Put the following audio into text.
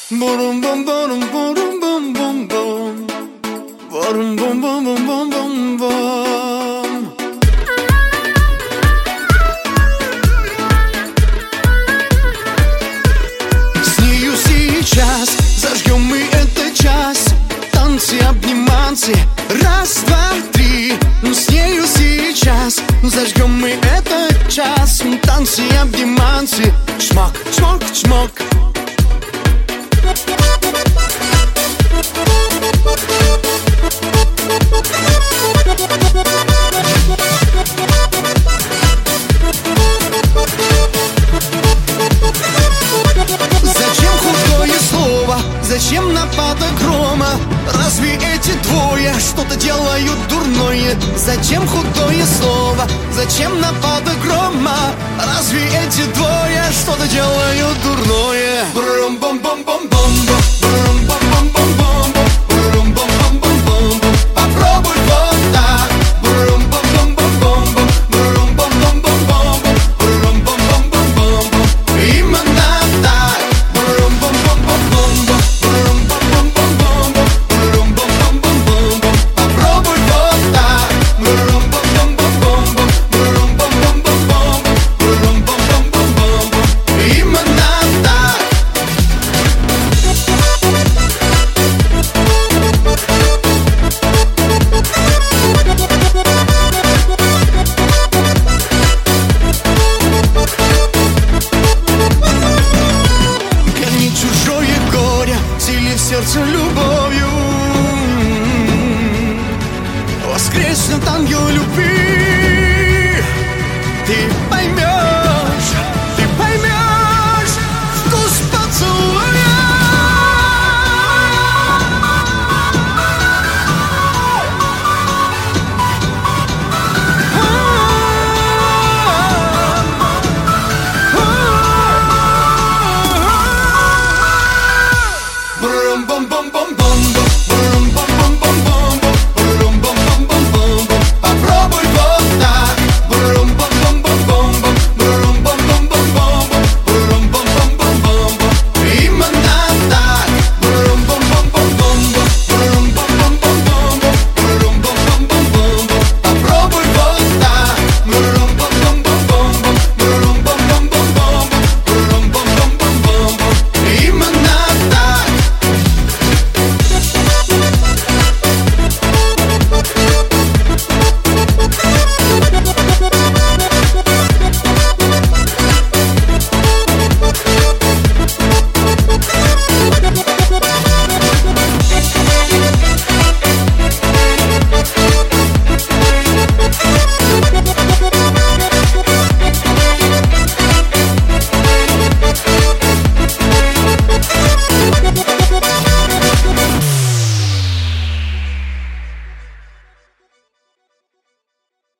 Бурум-бум-бурум-бурум-бум-бум-бум. Бурум-бум-бум-бум-бум-бум. С нею сейчас зажгем мы этот час. Танцы, обниманцы, раз, два, три. С нею сейчас зажгем мы этот час. Танцы, обниманцы, чмок, чмок, чмок. Зачем худое слово? Зачем напада грома? Разве эти двое что-то делают дурное? Зачем худое слово? Зачем напада грома? Разве эти двое что-то делают дурное?